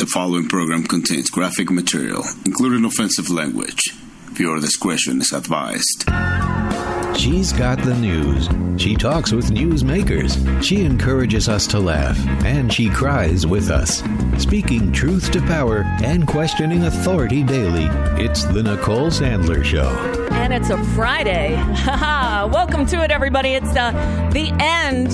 following program contains graphic material, including offensive language. Viewer discretion is advised. She's got the news. She talks with newsmakers. She encourages us to laugh, and she cries with us. Speaking truth to power and questioning authority daily, it's the Nicole Sandler Show. And it's a Friday. Welcome to it, everybody. It's the end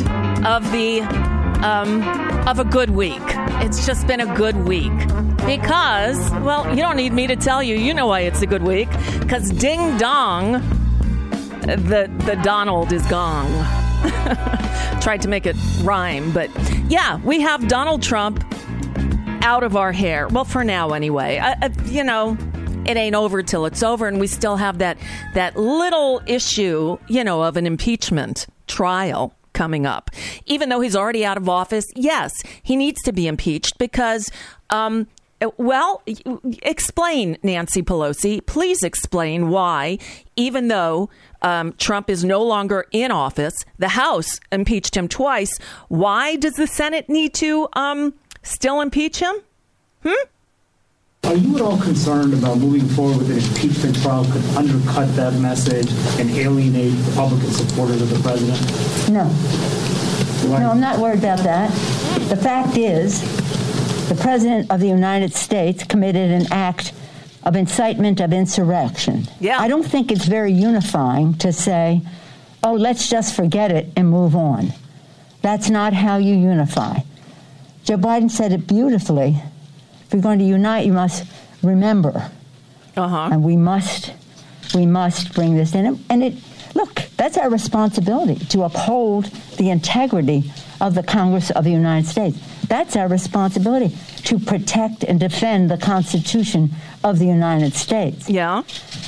of a good week. It's just been a good week. Because, well, you don't need me to tell you. You know why it's a good week. Because ding dong, the Donald is gone. Tried to make it rhyme, but yeah, we have Donald Trump out of our hair. Well, for now anyway. It ain't over till it's over, and we still have that little issue, of an impeachment trial coming up. Even though he's already out of office, yes, he needs to be impeached because, explain, Nancy Pelosi. Please explain why, even though Trump is no longer in office, the House impeached him twice. Why does the Senate need to still impeach him? Are you at all concerned about moving forward with an impeachment trial could undercut that message and alienate Republican supporters of the president? No. No, I'm not worried about that. The fact is, the President of the United States committed an act of incitement of insurrection. Yeah. I don't think it's very unifying to say, oh, let's just forget it and move on. That's not how you unify. Joe Biden said it beautifully. If you're going to unite, you must remember. And we must bring this in. And look, that's our responsibility, to uphold the integrity of the Congress of the United States. That's our responsibility, to protect and defend the Constitution of the United States. Yeah.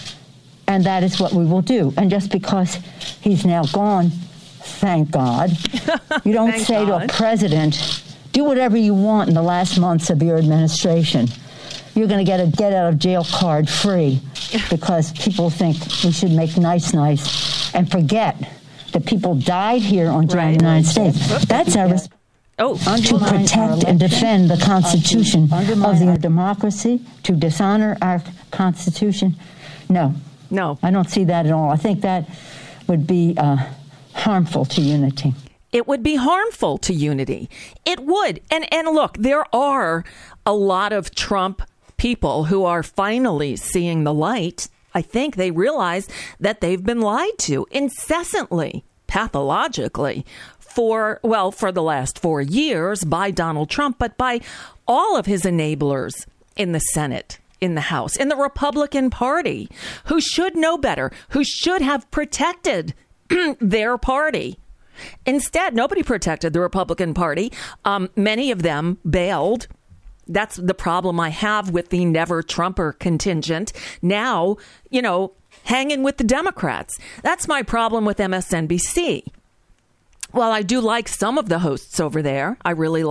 And that is what we will do. And just because he's now gone, thank God, you don't say to a president, do whatever you want in the last months of your administration. You're going to get a get-out-of-jail card free because people think we should make nice and forget that people died here on the United States. That's our responsibility. To protect and defend the Constitution of the democracy, to dishonor our Constitution. No, I don't see that at all. I think that would be harmful to unity. It would be harmful to unity. It would. And look, there are a lot of Trump people who are finally seeing the light. I think they realize that they've been lied to incessantly, pathologically, for the last 4 years by Donald Trump, but by all of his enablers in the Senate, in the House, in the Republican Party, who should know better, who should have protected their party. Instead, nobody protected the Republican Party. Many of them bailed. That's the problem I have with the Never Trumper contingent. Now, hanging with the Democrats. That's my problem with MSNBC. Well, I do like some of the hosts over there.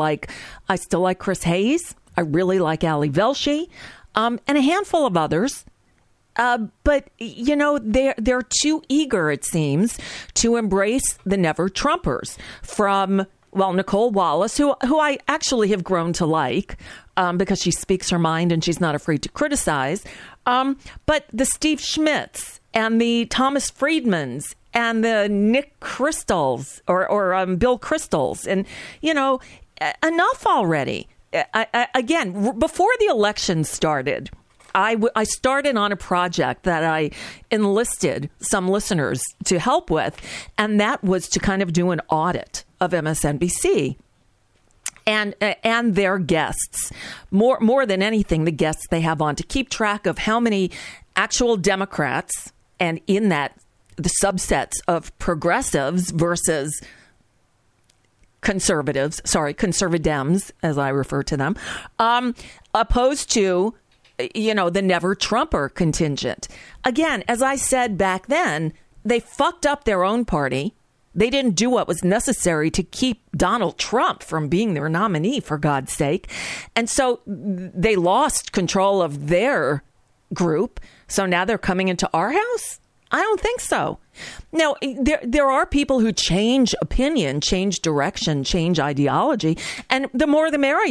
I still like Chris Hayes. I really like Ali Velshi, and a handful of others. But, they're too eager, it seems, to embrace the Never Trumpers from, Nicole Wallace, who I actually have grown to like because she speaks her mind and she's not afraid to criticize. But the Steve Schmitz and the Thomas Friedmans and the Nick Crystals or Bill Crystals. And, enough already. Again, before the election started, I started on a project that I enlisted some listeners to help with, and that was to kind of do an audit of MSNBC and their guests. More than anything, the guests they have on, to keep track of how many actual Democrats, and in that the subsets of progressives versus conservatives, as I refer to them, opposed to the Never Trumper contingent. Again, as I said back then, they fucked up their own party. They didn't do what was necessary to keep Donald Trump from being their nominee, for God's sake. And so they lost control of their group. So now they're coming into our house? I don't think so. Now, there are people who change opinion, change direction, change ideology, and the more the merrier.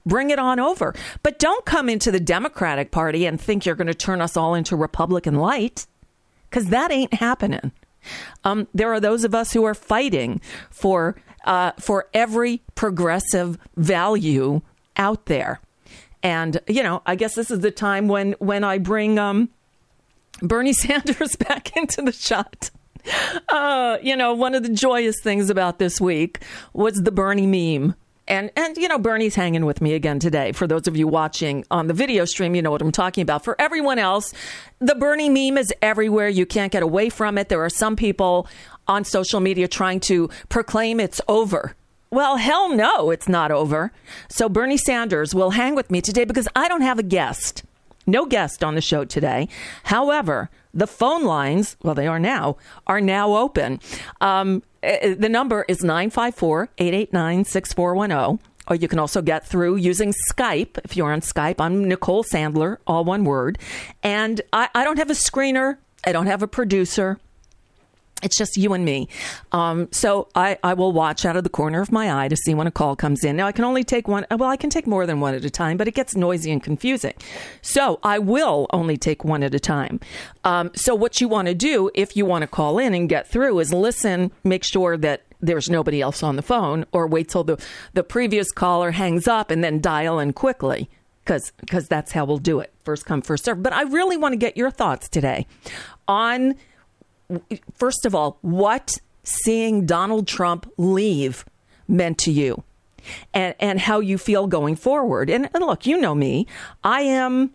Bring it on over. But don't come into the Democratic Party and think you're going to turn us all into Republican light, because that ain't happening. There are those of us who are fighting for every progressive value out there. And, I guess this is the time when I bring Bernie Sanders back into the shot. One of the joyous things about this week was the Bernie meme. And Bernie's hanging with me again today. For those of you watching on the video stream, you know what I'm talking about. For everyone else, the Bernie meme is everywhere. You can't get away from it. There are some people on social media trying to proclaim it's over. Well, hell no, it's not over. So Bernie Sanders will hang with me today because I don't have a guest. No guest on the show today. However, the phone lines, well, they are now open. The number is 954-889-6410. Or you can also get through using Skype. If you're on Skype, I'm Nicole Sandler, all one word. And I don't have a screener. I don't have a producer. It's just you and me. So I will watch out of the corner of my eye to see when a call comes in. Now, I can only take one. Well, I can take more than one at a time, but it gets noisy and confusing. So I will only take one at a time. So what you want to do, if you want to call in and get through, is listen, make sure that there's nobody else on the phone, or wait till the previous caller hangs up and then dial in quickly, because that's how we'll do it. First come, first serve. But I really want to get your thoughts today on, first of all, what seeing Donald Trump leave meant to you, and how you feel going forward. And look, you know me. I am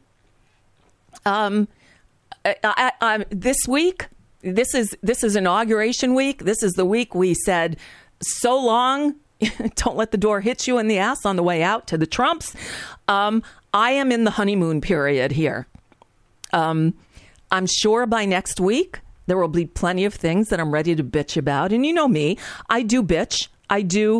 this week. This is inauguration week. This is the week we said, so long. Don't let the door hit you in the ass on the way out to the Trumps. I am in the honeymoon period here. I'm sure by next week there will be plenty of things that I'm ready to bitch about. And you know me, I do bitch. I do.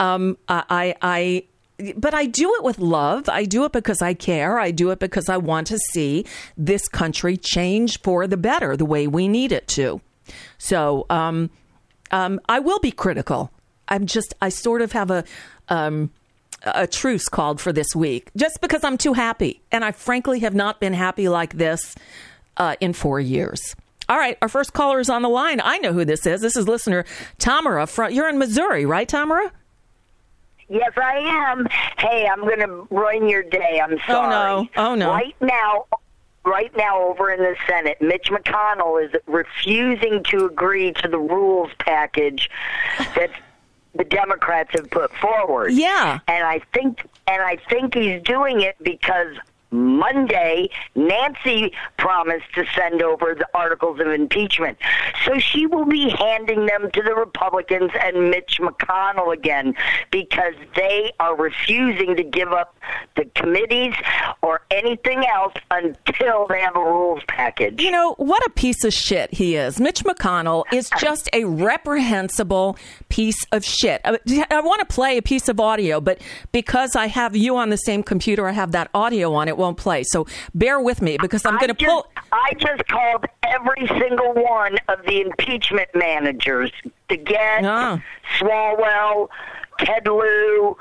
But I do it with love. I do it because I care. I do it because I want to see this country change for the better, the way we need it to. So I will be critical. I sort of have a truce called for this week, just because I'm too happy. And I frankly have not been happy like this in 4 years. All right, our first caller is on the line. I know who this is. This is listener Tamara. You're in Missouri, right, Tamara? Yes, I am. Hey, I'm going to ruin your day. I'm sorry. Oh, no. Right now, over in the Senate, Mitch McConnell is refusing to agree to the rules package that the Democrats have put forward. Yeah. And I think he's doing it because Monday, Nancy promised to send over the articles of impeachment. So she will be handing them to the Republicans and Mitch McConnell again, because they are refusing to give up the committees or anything else until they have a rules package. You know, what a piece of shit he is. Mitch McConnell is just a reprehensible piece of shit. I want to play a piece of audio, but because I have you on the same computer, I have that audio on it. Won't play, so bear with me because I'm going to pull. I just called every single one of the impeachment managers: DeGette, Swalwell, Ted Lieu,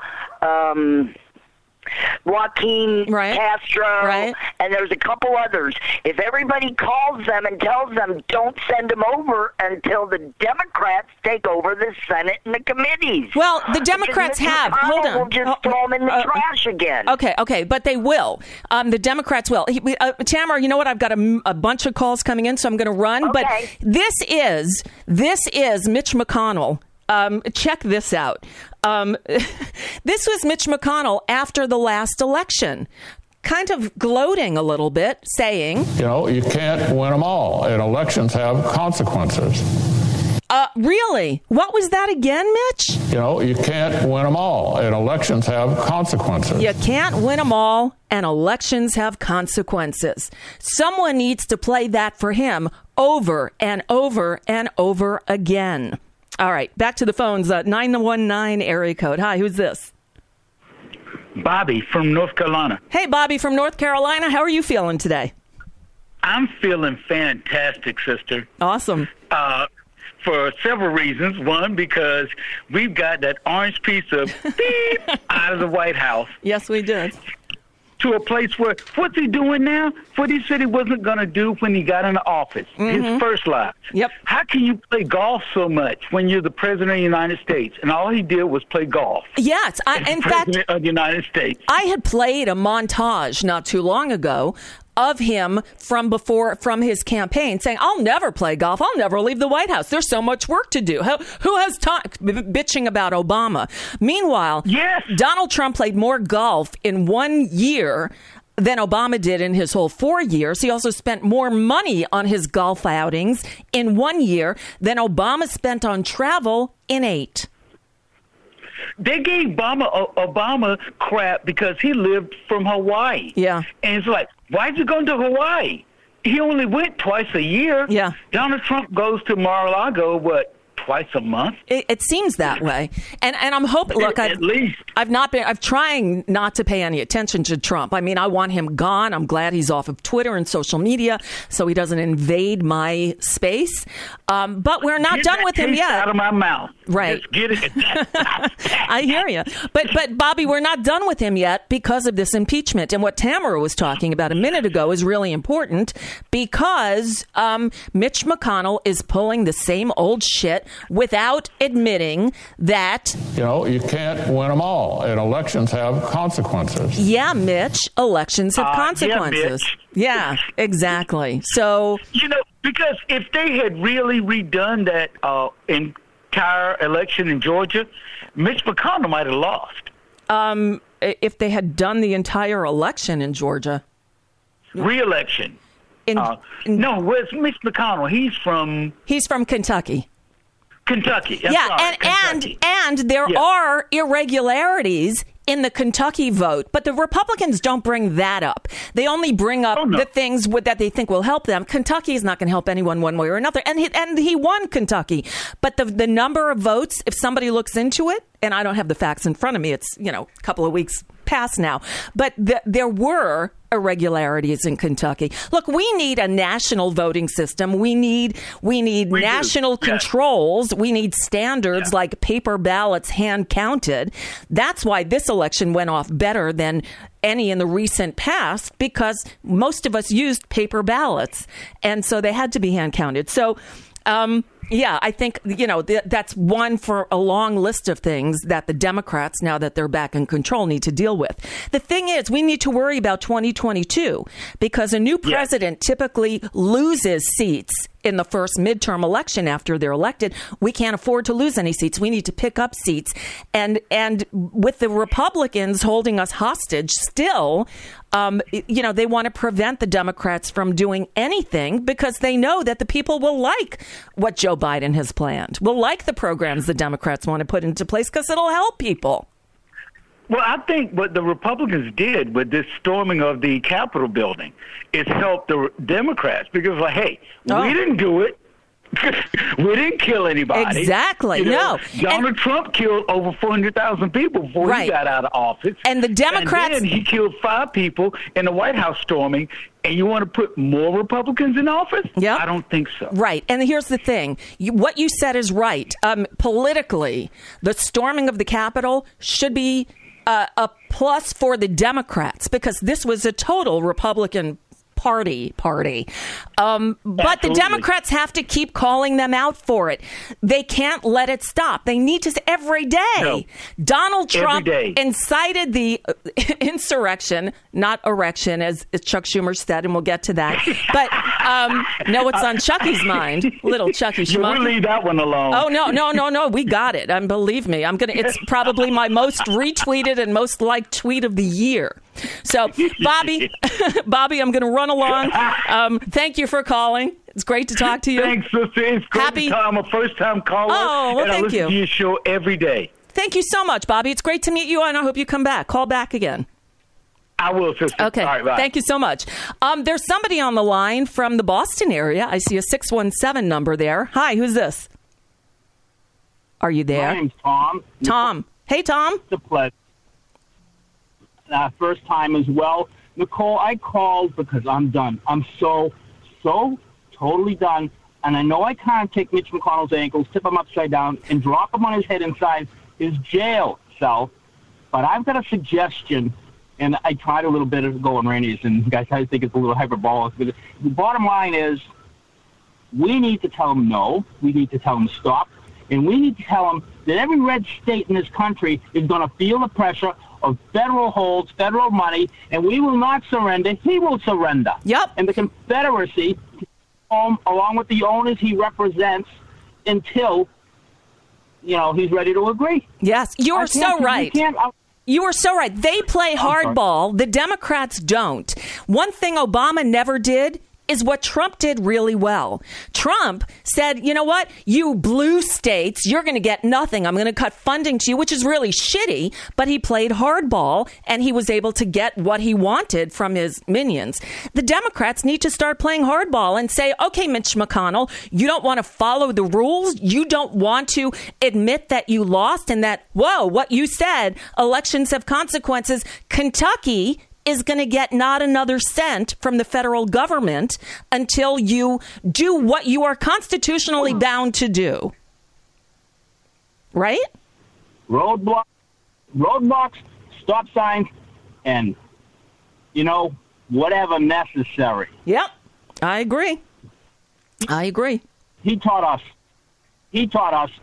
Joaquin Castro, and there's a couple others. If everybody calls them and tells them don't send them over until the Democrats take over the Senate and the committees. Well, the Democrats have. Hold on. We'll just throw them in the trash again. Okay, but they will. The Democrats will. Tamara, you know what? I've got a bunch of calls coming in, so I'm going to run. Okay. But this is Mitch McConnell. Check this out. This was Mitch McConnell after the last election, kind of gloating a little bit, saying, you can't win them all, and elections have consequences. Really? What was that again, Mitch? You can't win them all, and elections have consequences. You can't win them all, and elections have consequences. Someone needs to play that for him over and over and over again. All right, back to the phones. 919 area code. Hi, who's this? Bobby from North Carolina. Hey, Bobby from North Carolina. How are you feeling today? I'm feeling fantastic, sister. Awesome. for several reasons. One, because we've got that orange piece of beep out of the White House. Yes, we did. To a place where, what's he doing now? What he said he wasn't going to do when he got into office, his first lie. Yep. How can you play golf so much when you're the president of the United States? And all he did was play golf. Yes. In fact, president of the United States. I had played a montage not too long ago of him from his campaign saying, I'll never play golf. I'll never leave the White House. There's so much work to do. Who has time? Bitching about Obama. Meanwhile, yes, Donald Trump played more golf in 1 year than Obama did in his whole 4 years. He also spent more money on his golf outings in 1 year than Obama spent on travel in 8. They gave Obama crap because he lived from Hawaii. Yeah. And it's like, why'd you go to Hawaii? He only went twice a year. Yeah. Donald Trump goes to Mar-a-Lago, twice a month? It seems that way. And I'm hoping, look, I'm trying not to pay any attention to Trump. I mean, I want him gone. I'm glad he's off of Twitter and social media so he doesn't invade my space. But we're not done with him yet. Out of my mouth. Right. Just get it. I hear you. But Bobby, we're not done with him yet because of this impeachment. And what Tamara was talking about a minute ago is really important because Mitch McConnell is pulling the same old shit without admitting that... You can't win them all, and elections have consequences. Yeah, Mitch, elections have consequences. Yeah, exactly. So... because if they had really redone that entire election in Georgia, Mitch McConnell might have lost. If they had done the entire election in Georgia. Re-election. No, where's Mitch McConnell? He's from Kentucky. Kentucky. Kentucky. And there are irregularities in the Kentucky vote, but the Republicans don't bring that up. They only bring up the things that they think will help them. Kentucky is not going to help anyone one way or another, and he won Kentucky. But the number of votes, if somebody looks into it, and I don't have the facts in front of me, it's a couple of weeks past now, but there were irregularities in Kentucky. Look, we need a national voting system. We need national controls. We need standards like paper ballots hand counted. That's why this election went off better than any in the recent past, because most of us used paper ballots, and so they had to be hand counted. So I think, that's one for a long list of things that the Democrats, now that they're back in control, need to deal with. The thing is, we need to worry about 2022 because a new president typically loses seats in the first midterm election after they're elected. We can't afford to lose any seats. We need to pick up seats. And with the Republicans holding us hostage still, they want to prevent the Democrats from doing anything because they know that the people will like what Joe Biden has planned, will like the programs the Democrats want to put into place because it'll help people. Well, I think what the Republicans did with this storming of the Capitol building is help the Democrats because, we didn't do it. We didn't kill anybody. Exactly. Donald Trump killed over 400,000 people before he got out of office. And the Democrats... And then he killed 5 people in the White House storming. And you want to put more Republicans in office? Yep. I don't think so. Right. And here's the thing. What you said is right. Politically, the storming of the Capitol should be a plus for the Democrats because this was a total Republican party. But the Democrats have to keep calling them out for it. They can't let it stop. They need to every day. No. Donald Trump incited the insurrection, not erection, as Chuck Schumer said, and we'll get to that. But know what's on Chucky's mind, little Chucky Schmuck. We'll leave that one alone. Oh no, we got it. Believe me, it's probably my most retweeted and most liked tweet of the year. So, Bobby, I'm going to run along. Thank you for calling. It's great to talk to you. Thanks, sister. It's great. I'm a first-time caller. Oh, well, and I listen to your show every day. Thank you so much, Bobby. It's great to meet you, and I hope you come back. Call back again. I will, sister. Okay. All right, bye. Thank you so much. There's somebody on the line from the Boston area. I see a 617 number there. Hi, who's this? Are you there? My name's Tom. Tom. Hey, Tom. It's a pleasure. First time as well. Nicole, I called because I'm done. I'm so totally done and I know I can't take Mitch McConnell's ankles, tip him upside down, and drop him on his head inside his jail cell, but I've got a suggestion, and I tried a little bit ago on Randy's, and guys, I think it's a little hyperbolic, but the bottom line is we need to tell him no, we need to tell him stop, and we need to tell him that every red state in this country is going to feel the pressure of federal holds, federal money, and we will not surrender. He will surrender. Yep. And the Confederacy, along with the owners he represents, until, he's ready to agree. Yes, you are so right. You are so right. They play hardball. The Democrats don't. One thing Obama never did is what Trump did really well. Trump said, you know what, you blue states, you're going to get nothing. I'm going to cut funding to you, which is really shitty. But he played hardball, and he was able to get what he wanted from his minions. The Democrats need to start playing hardball and say, okay, Mitch McConnell, you don't want to follow the rules. You don't want to admit that you lost and that, whoa, what you said, elections have consequences. Kentucky is going to get not another cent from the federal government until you do what you are constitutionally bound to do. Right? Roadblocks, stop signs, and, whatever necessary. Yep. I agree. He taught us. He taught us.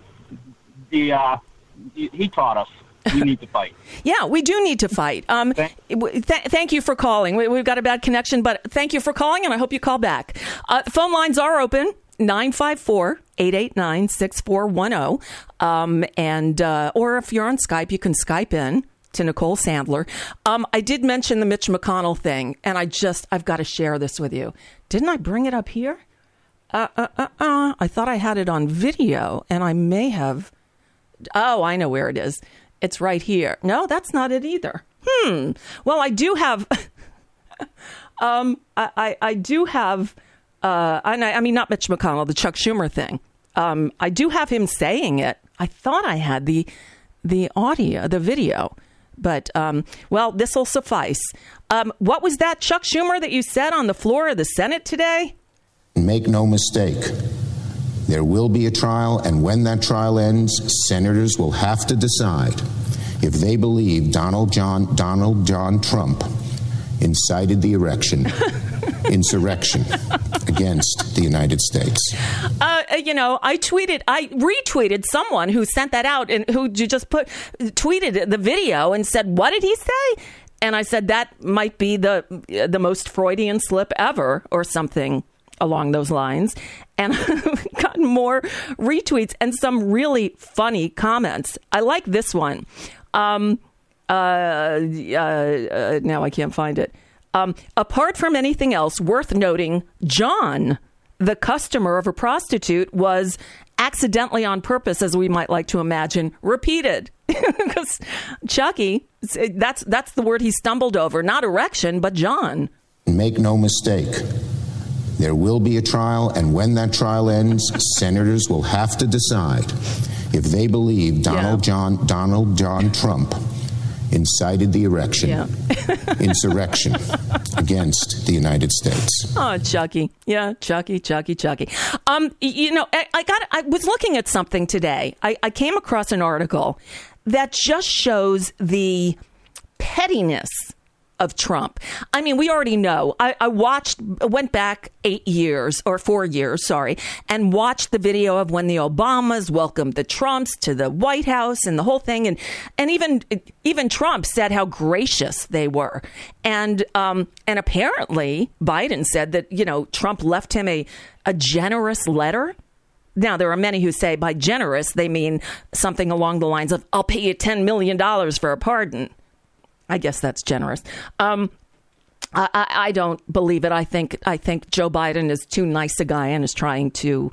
We need to fight. Yeah, we do need to fight. Thank you for calling. We've got a bad connection, but thank you for calling, and I hope you call back. Phone lines are open, 954-889-6410. Or if you're on Skype, you can Skype in to Nicole Sandler. I did mention the Mitch McConnell thing, and I've got to share this with you. Didn't I bring it up here? I thought I had it on video, and I may have. Oh, I know where it is. It's right here. No, that's not it either. Well, I do have. I do have. I mean, not Mitch McConnell, the Chuck Schumer thing. I do have him saying it. I thought I had the audio, the video, but well, this will suffice. What was that, Chuck Schumer, that you said on the floor of the Senate today? Make no mistake. There will be a trial, and when that trial ends, senators will have to decide if they believe Donald John Trump incited the insurrection against the United States. I retweeted someone who sent that out and who just tweeted the video and said, "What did he say?" And I said that might be the most Freudian slip ever, or something along those lines. And I've gotten more retweets and some really funny comments. I like this one. Now I can't find it. Apart from anything else worth noting, John, the customer of a prostitute, was accidentally, on purpose, as we might like to imagine, repeated. Because Chucky, that's the word he stumbled over. Not erection, but John. Make no mistake. There will be a trial, and when that trial ends, senators will have to decide if they believe Donald John Trump incited the insurrection against the United States. Oh, Chucky. Yeah, Chucky. I was looking at something today. I came across an article that just shows the pettiness of Trump. I mean, we already know. I went back 4 years, and watched the video of when the Obamas welcomed the Trumps to the White House and the whole thing. And even Trump said how gracious they were. And apparently Biden said that, Trump left him a generous letter. Now, there are many who say by generous, they mean something along the lines of, I'll pay you $10 million for a pardon. I guess that's generous. I don't believe it. I think Joe Biden is too nice a guy and is trying to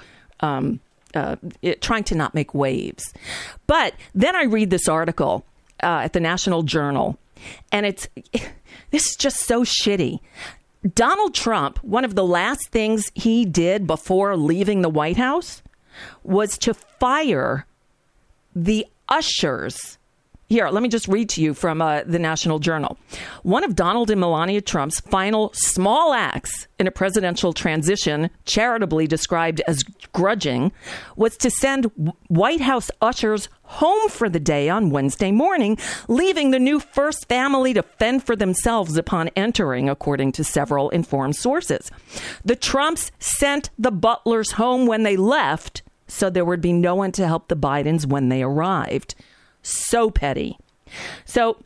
not make waves. But then I read this article at the National Journal, and this is just so shitty. Donald Trump, one of the last things he did before leaving the White House was to fire the ushers. Here, let me just read to you from the National Journal. One of Donald and Melania Trump's final small acts in a presidential transition, charitably described as grudging, was to send White House ushers home for the day on Wednesday morning, leaving the new first family to fend for themselves upon entering, according to several informed sources. The Trumps sent the butlers home when they left, so there would be no one to help the Bidens when they arrived. So petty. So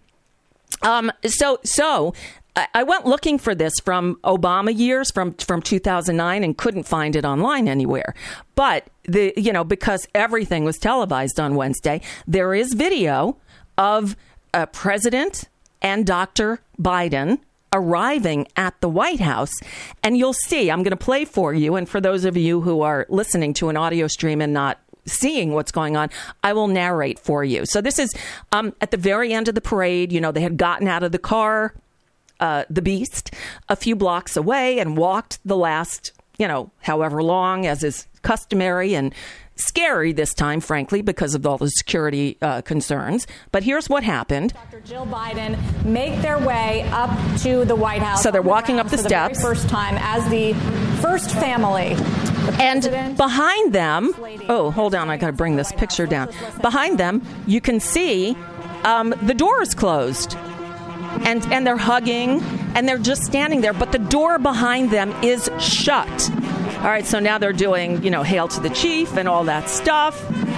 I went looking for this from Obama years, from 2009, and couldn't find it online anywhere. But because everything was televised on Wednesday, there is video of President and Dr. Biden arriving at the White House. And you'll see, I'm going to play for you. And for those of you who are listening to an audio stream and not seeing what's going on, I will narrate for you. So this is at the very end of the parade. They had gotten out of the car, the Beast, a few blocks away and walked the last, however long, as is customary and scary this time, frankly, because of all the security concerns. But here's what happened. Dr. Jill Biden make their way up to the White House. So they're walking up the steps. For the very first time as the first family. And behind them, oh, hold on, I got to bring this picture down. Behind them, you can see the door is closed. And they're hugging, and they're just standing there, but the door behind them is shut. All right, so now they're doing, hail to the chief and all that stuff.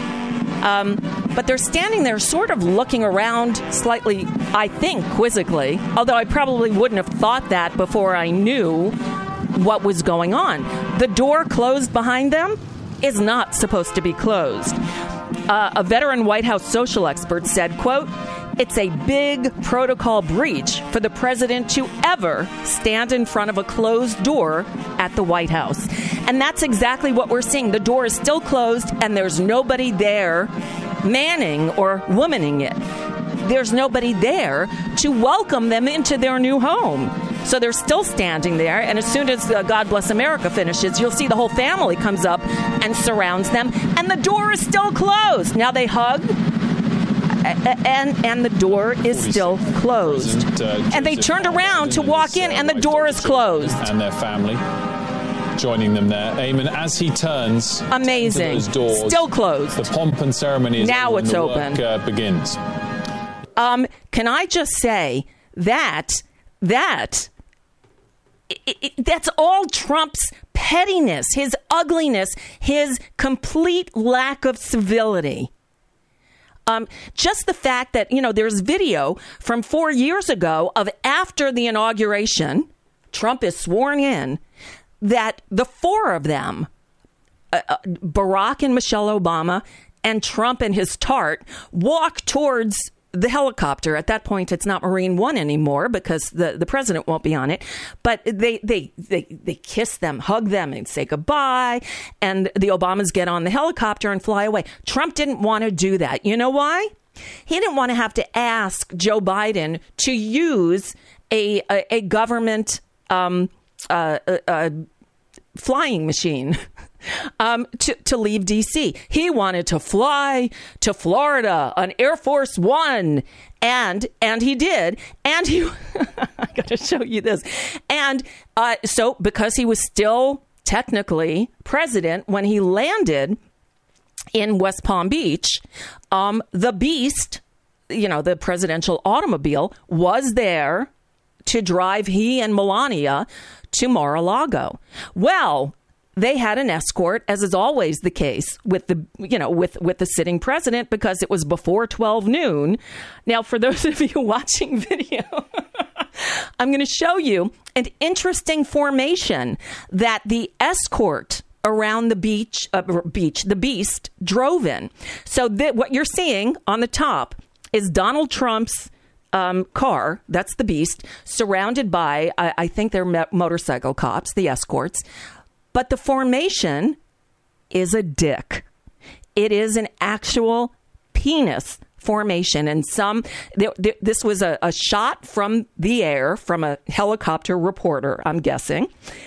But they're standing there sort of looking around slightly, I think, quizzically, although I probably wouldn't have thought that before I knew what was going on. The door closed behind them is not supposed to be closed. A veteran White House social expert said, quote, "It's a big protocol breach for the president to ever stand in front of a closed door at the White House." And that's exactly what we're seeing. The door is still closed, and there's nobody there manning or womaning it. There's nobody there to welcome them into their new home. So they're still standing there, and as soon as God Bless America finishes, you'll see the whole family comes up and surrounds them, and the door is still closed. Now they hug, and the door is still closed. And they turned around to walk in, and the door is closed. And their family joining them there. Eamon, as he turns, amazing, those doors, still closed. The pomp and ceremony is now it's open. Work, begins. Can I just say that's all Trump's pettiness, his ugliness, his complete lack of civility. Just the fact that, there's video from 4 years ago of after the inauguration, Trump is sworn in, that the four of them, Barack and Michelle Obama, and Trump and his tart, walk towards the helicopter. At that point, it's not Marine One anymore because the president won't be on it. But they kiss them, hug them, and say goodbye. And the Obamas get on the helicopter and fly away. Trump didn't want to do that. You know why? He didn't want to have to ask Joe Biden to use a government flying machine to leave D.C. He wanted to fly to Florida on Air Force One, and he did. And he, I got to show you this. And so because he was still technically president when he landed in West Palm Beach, the Beast, the presidential automobile, was there to drive he and Melania to Mar-a-Lago. Well, they had an escort, as is always the case with the, with the sitting president, because it was before 12 noon. Now, for those of you watching video, I'm going to show you an interesting formation that the escort around the the Beast drove in. So what you're seeing on the top is Donald Trump's car, that's the Beast, surrounded by, I think they're motorcycle cops, the escorts. But the formation is a dick. It is an actual penis formation. And this was a shot from the air, from a helicopter reporter, I'm guessing.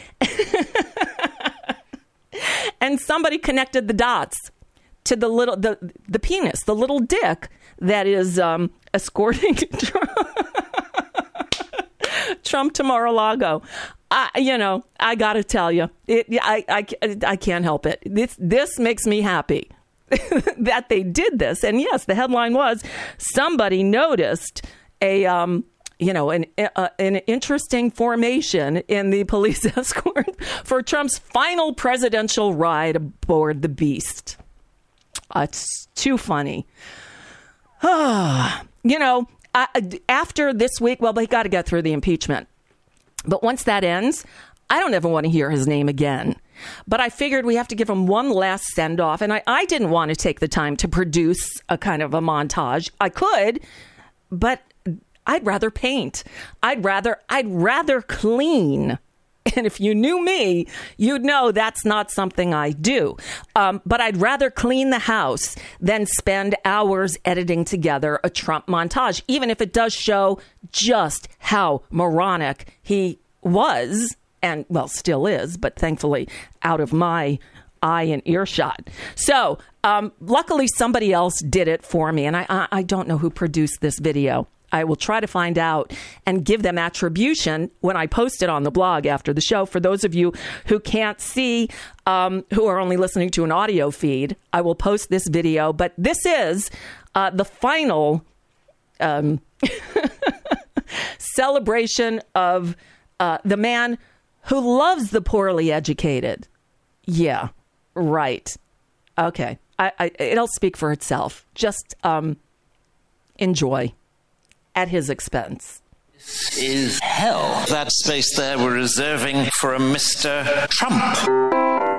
And somebody connected the dots to the penis, the little dick that is escorting Trump to Mar-a-Lago. I got to tell you, I can't help it. This makes me happy that they did this. And yes, the headline was somebody noticed an interesting formation in the police escort for Trump's final presidential ride aboard the Beast. It's too funny. After this week, well, they got to get through the impeachment. But once that ends, I don't ever want to hear his name again. But I figured we have to give him one last send off. And I didn't want to take the time to produce a kind of a montage. I could, but I'd rather paint. I'd rather clean. And if you knew me, you'd know that's not something I do. But I'd rather clean the house than spend hours editing together a Trump montage, even if it does show just how moronic he was and, well, still is, but thankfully out of my eye and earshot. So luckily somebody else did it for me. And I don't know who produced this video. I will try to find out and give them attribution when I post it on the blog after the show. For those of you who can't see, who are only listening to an audio feed, I will post this video. But this is the final celebration of the man who loves the poorly educated. Yeah, right. Okay. It'll speak for itself. Just enjoy. At his expense. This is hell. That space there we're reserving for a Mr. Trump.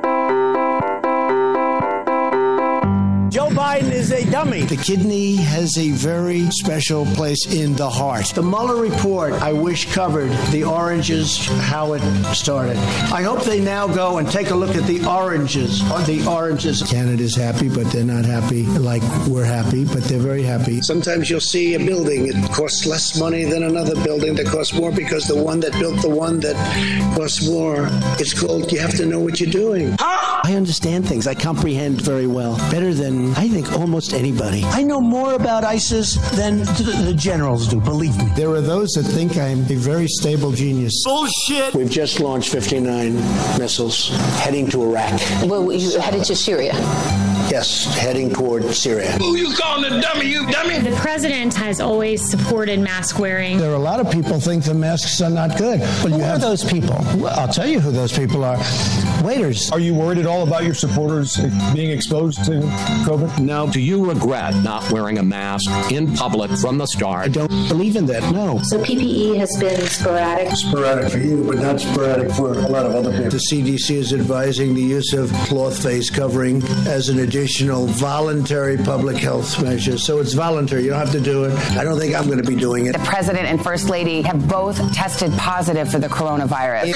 Joe Biden is a dummy. The kidney has a very special place in the heart. The Mueller report, I wish, covered the oranges, how it started. I hope they now go and take a look at the oranges. Canada's happy, but they're not happy like we're happy, but they're very happy. Sometimes you'll see a building, it costs less money than another building that costs more because the one that built the one that costs more, it's called you have to know what you're doing. I understand things. I comprehend very well. Better than, I think, almost anybody. I know more about ISIS than the generals do, believe me. There are those that think I'm a very stable genius. Bullshit! We've just launched 59 missiles heading to Iraq. Well, you headed to Syria. Yes, heading toward Syria. Who you calling a dummy, you dummy? The president has always supported mask wearing. There are a lot of people think the masks are not good. Well, who are those people? Well, I'll tell you who those people are. Waiters. Are you worried at all about your supporters being exposed to COVID? No. Do you regret not wearing a mask in public from the start? I don't believe in that, no. So PPE has been sporadic? Sporadic for you, but not sporadic for a lot of other people. The CDC is advising the use of cloth face covering as an additional voluntary public health measure. So it's voluntary. You don't have to do it. I don't think I'm going to be doing it. The president and first lady have both tested positive for the coronavirus.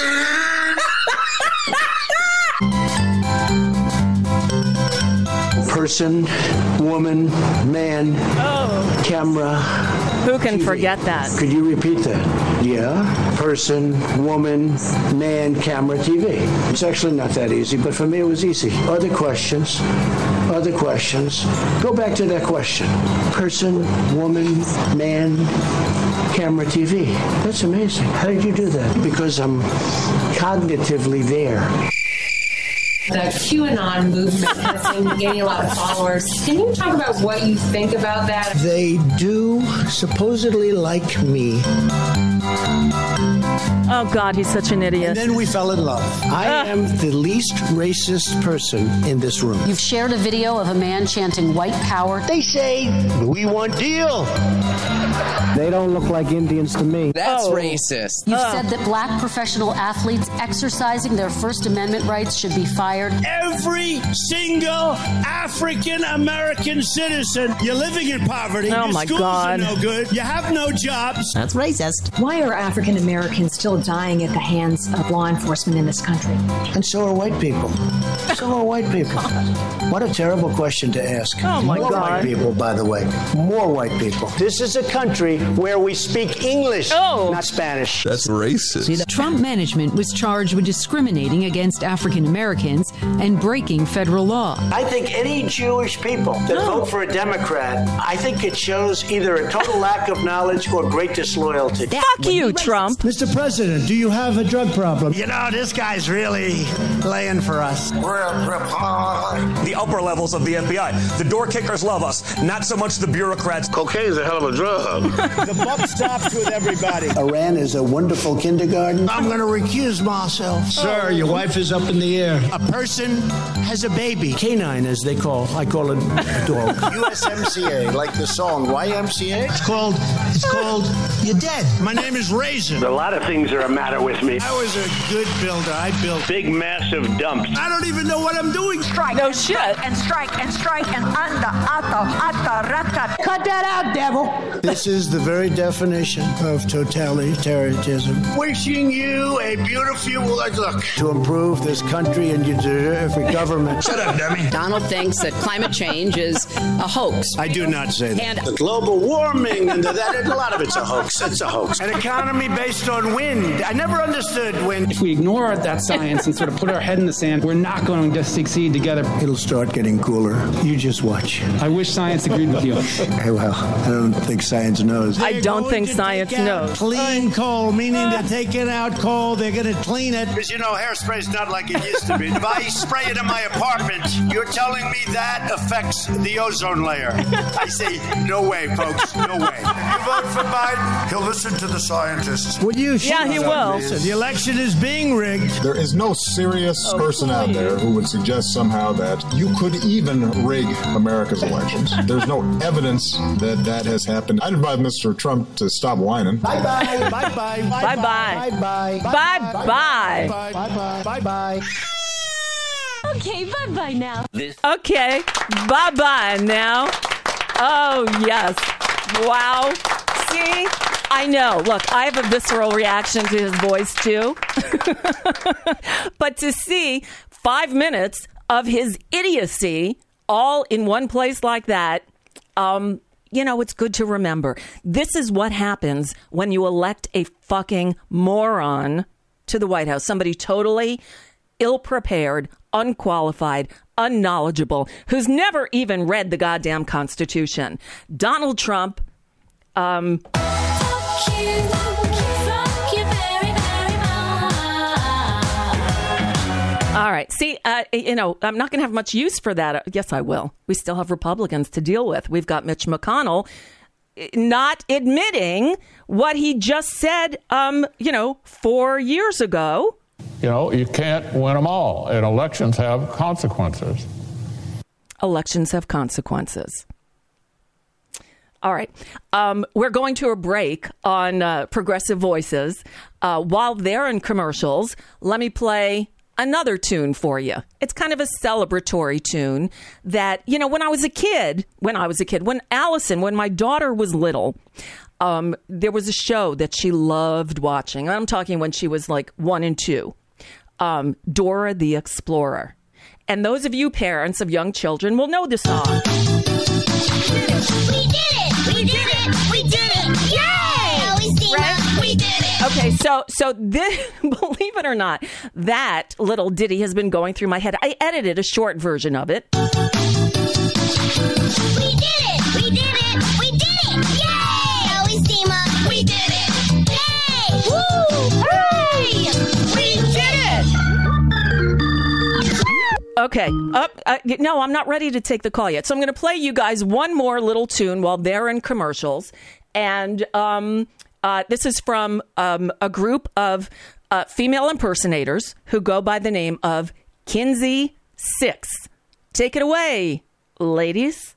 Person, woman, man, camera. Who can TV. Forget that? Could you repeat that? Yeah. Person, woman, man, camera, TV. It's actually not that easy, but for me it was easy. Other questions? Go back to that question. Person, woman, man, camera, TV. That's amazing. How did you do that? Because I'm cognitively there. The QAnon movement has been gaining a lot of followers. Can you talk about what you think about that? They do supposedly like me. Oh, God, he's such an idiot. And then we fell in love. I am the least racist person in this room. You've shared a video of a man chanting white power. They say, we want deal. They don't look like Indians to me. That's racist. You've said that black professional athletes exercising their First Amendment rights should be fired. Every single African-American citizen. You're living in poverty. Oh, Your my schools God. are no good. You have no jobs. That's racist. Why are African Americans still dying at the hands of law enforcement in this country? And so are white people. What a terrible question to ask. Oh, my More God. white people, by the way. More white people. This is a country where we speak English, not Spanish. That's racist. The Trump management was charged with discriminating against African Americans and breaking federal law. I think any Jewish people that vote for a Democrat, I think it shows either a total lack of knowledge or great disloyalty. Fuck you, Trump. Mr. President, President, do you have a drug problem? You know, this guy's really laying for us. The upper levels of the FBI. The door kickers love us, not so much the bureaucrats. Cocaine's a hell of a drug. The buck stops with everybody. Iran is a wonderful kindergarten. I'm going to recuse myself. Sir, your wife is up in the air. A person has a baby. Canine, as they call. I call it a dog. USMCA, like the song YMCA? It's called You're Dead. My name is Raisin. A lot of things are the matter with me. I was a good builder. I built big, massive dumps. I don't even know what I'm doing. Strike. No shit. And strike and strike and ata. Cut that out, devil. This is the very definition of totalitarianism. Wishing you a beautiful look to improve this country and your terrific government. Shut up, dummy. Donald thinks that climate change is a hoax. I do not say that. And the global warming and that, a lot of it's a hoax. It's a hoax. An economy based on wind. I never understood wind. If we ignore that science and sort of put our head in the sand, we're not going to succeed together. It'll start getting cooler. You just watch. I wish science agreed with you. Well, I don't think science knows. I don't think science knows. Clean coal, meaning they're taking out coal, they're going to clean it. Because, you know, hairspray's not like it used to be. If I spray it in my apartment, you're telling me that affects the ozone layer. I say, no way, folks, no way. If you vote for Biden, he'll listen to the scientists. Would you? Yeah, he will. The election is being rigged. There is no serious person out there who would suggest somehow that you could even rig America's elections. There's no evidence that that has happened. I'd advise Mr. Trump to stop whining. Bye-bye. Bye-bye. Bye-bye. Bye-bye. Bye-bye. Bye-bye. Bye-bye. Okay, bye-bye now. Okay, bye-bye now. Oh, yes. Wow. See? I know. Look, I have a visceral reaction to his voice, too. But to see 5 minutes of his idiocy all in one place like that, you know, it's good to remember. This is what happens when you elect a fucking moron to the White House. Somebody totally ill-prepared, unqualified, unknowledgeable, who's never even read the goddamn Constitution. Donald Trump, Fuck you very, very much. all right. See, you know, I'm not going to have much use for that. Yes, I will. We still have Republicans to deal with. We've got Mitch McConnell not admitting what he just said, 4 years ago. You know, you can't win them all, and elections have consequences. Elections have consequences. All right. We're going to a break on Progressive Voices. While they're in commercials, let me play another tune for you. It's kind of a celebratory tune that, you know, when Allison, when my daughter was little, there was a show that she loved watching. I'm talking when she was like 1 and 2. Dora the Explorer. And those of you parents of young children will know the song. We did it! We did it! We did it! Yay! Right? We did it! Okay, so this, believe it or not, that little ditty has been going through my head. I edited a short version of it. We did it! We did it! We did it! Yay! Always team up. We did it! Yay! Woo! Hooray! We did it! Okay. No, I'm not ready to take the call yet. So I'm going to play you guys one more little tune while they're in commercials. And this is from a group of female impersonators who go by the name of Kinsey Six. Take it away, ladies.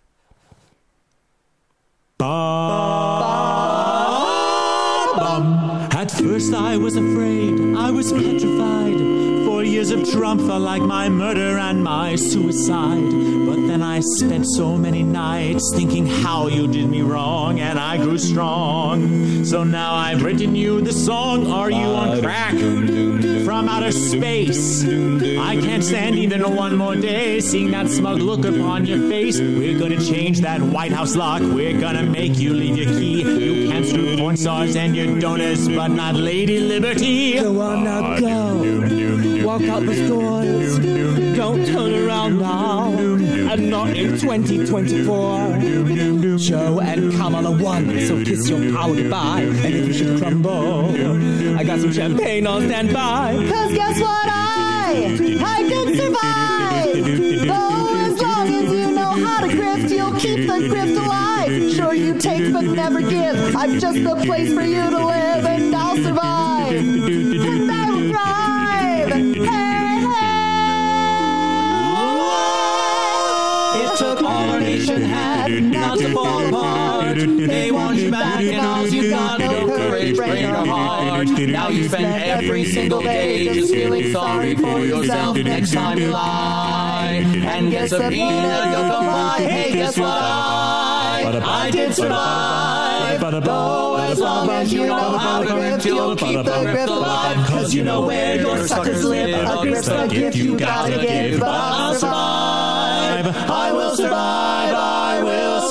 At first I was afraid, I was petrified. 4 years of Trump felt like my murder and my suicide. But then I spent so many nights thinking how you did me wrong, and I grew strong. So now I've written you the song, Are You on Crack? From outer space. I can't stand even one more day seeing that smug look upon your face. We're gonna change that White House lock. We're gonna make you leave your key. You can't screw porn stars and your donors, but not Lady Liberty. Go on now, go. Walk out the doors. Don't turn around now. And not in 2024. Joe and Kamala won, so kiss your power goodbye. And if you should crumble, I got some champagne on standby. Cause guess what? I did survive. Oh, as long as you know how to grift, you'll keep the grift alive. Sure, you take but never give. I'm just the place for you to live, and I'll survive. And I will thrive. Hey, hey. It took all our nation had not to fall apart. They want you back, and all you got no courage, brain or heart. Now you spend every single day just feeling sorry for yourself. Next time you lie and get subpoenaed, you'll comply. Hey, guess what? I did survive. Though as long as you know how to grift, you'll keep the grift alive. Cause you know where your suckers live. A grift's a gift you gotta give. But I'll survive. I will survive. I will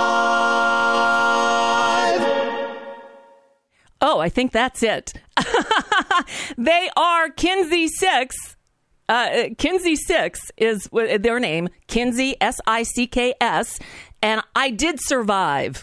survive. Oh, I think that's it. They are Kinsey 6. Kinsey 6 is their name. Kinsey, SICKS. And I did survive.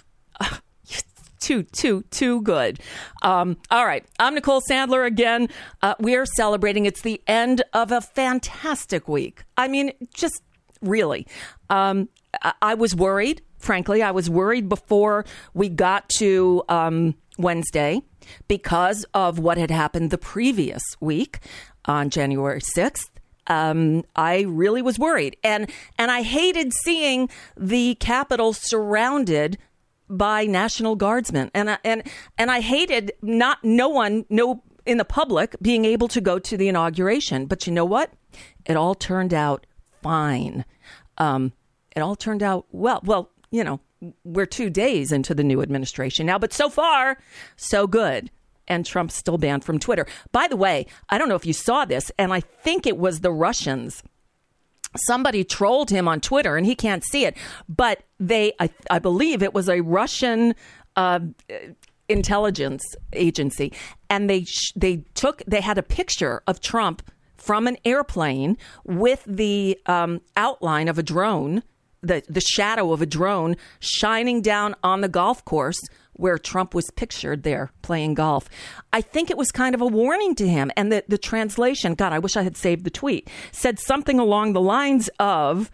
Too good. All right. I'm Nicole Sandler again. We are celebrating. It's the end of a fantastic week. I mean, just really. I was worried. Frankly, I was worried before we got to Wednesday because of what had happened the previous week on January 6th. I really was worried. And I hated seeing the Capitol surrounded by National Guardsmen. And I hated no one in the public being able to go to the inauguration. But you know what? It all turned out fine. It all turned out well. Well, you know, we're 2 days into the new administration now, but so far, so good. And Trump's still banned from Twitter. By the way, I don't know if you saw this, and I think it was the Russians. Somebody trolled him on Twitter, and he can't see it. But I believe it was a Russian intelligence agency, and they had a picture of Trump from an airplane with the outline of a drone, the shadow of a drone shining down on the golf course where Trump was pictured there playing golf. I think it was kind of a warning to him. And the translation, God, I wish I had saved the tweet, said something along the lines of,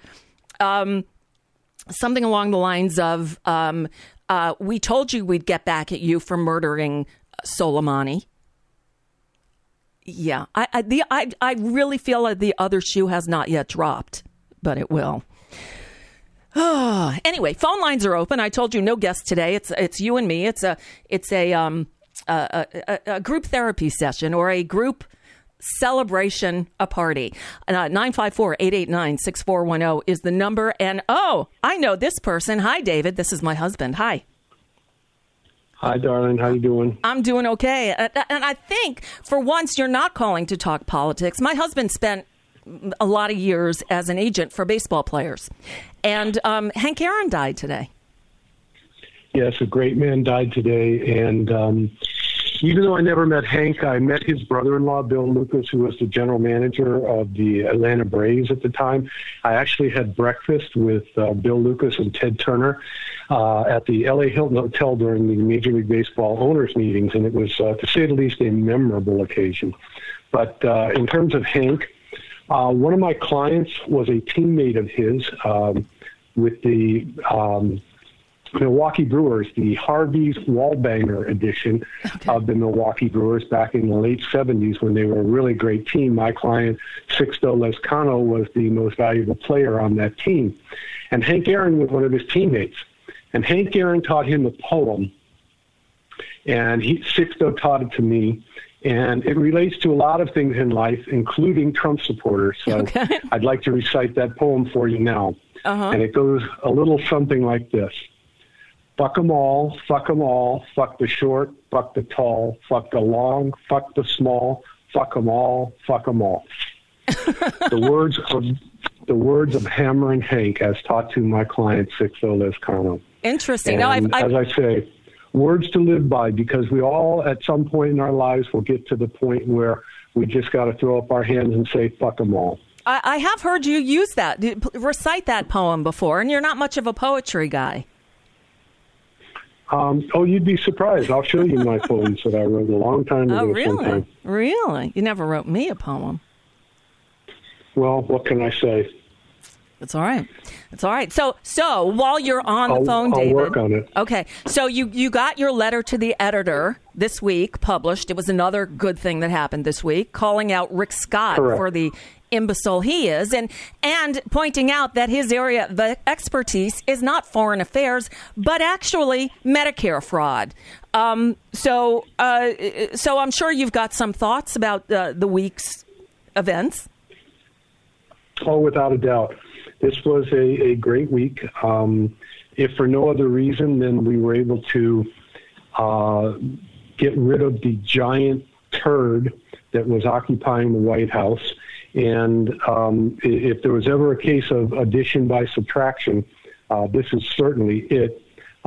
we told you we'd get back at you for murdering Soleimani. Yeah, I really feel like the other shoe has not yet dropped, but it will. Anyway, phone lines are open. I told you no guests today. It's you and me. It's a group therapy session or a group celebration, a party. 954-889-6410 is the number. And I know this person. Hi, David. This is my husband. Hi. Hi, darling. How you doing? I'm doing okay. And I think for once you're not calling to talk politics. My husband spent a lot of years as an agent for baseball players. And Hank Aaron died today. Yes, a great man died today. And even though I never met Hank, I met his brother-in-law, Bill Lucas, who was the general manager of the Atlanta Braves at the time. I actually had breakfast with Bill Lucas and Ted Turner at the L.A. Hilton Hotel during the Major League Baseball owners' meetings, and it was, to say the least, a memorable occasion. But in terms of Hank, one of my clients was a teammate of his with the Milwaukee Brewers, the Harvey's Wallbanger edition of the Milwaukee Brewers back in the late 70s when they were a really great team. My client, Sixto Lezcano, was the most valuable player on that team. And Hank Aaron was one of his teammates. And Hank Aaron taught him a poem, and Sixto taught it to me. And it relates to a lot of things in life, including Trump supporters. So I'd like to recite that poem for you now. And it goes a little something like this. Fuck 'em all, fuck the short, fuck the tall, fuck the long, fuck the small, fuck 'em all, fuck 'em all. The words of Hammering Hank as taught to my client, Sixto Lezcano. Interesting. And as I say, words to live by, because we all, at some point in our lives, will get to the point where we just got to throw up our hands and say, fuck them all. I have heard you use that, recite that poem before, and you're not much of a poetry guy. You'd be surprised. I'll show you my poems that I wrote a long time ago. Oh, really? Sometime. Really? You never wrote me a poem. Well, what can I say? It's all right. It's all right. So while you're on the phone, David. I'll work on it. Okay. So you got your letter to the editor this week published. It was another good thing that happened this week, calling out Rick Scott Correct. for the imbecile he is, and pointing out that his area of expertise is not foreign affairs, but actually Medicare fraud. So I'm sure you've got some thoughts about the week's events. Oh, without a doubt. This was a great week. If for no other reason than we were able to get rid of the giant turd that was occupying the White House. And if there was ever a case of addition by subtraction, this is certainly it.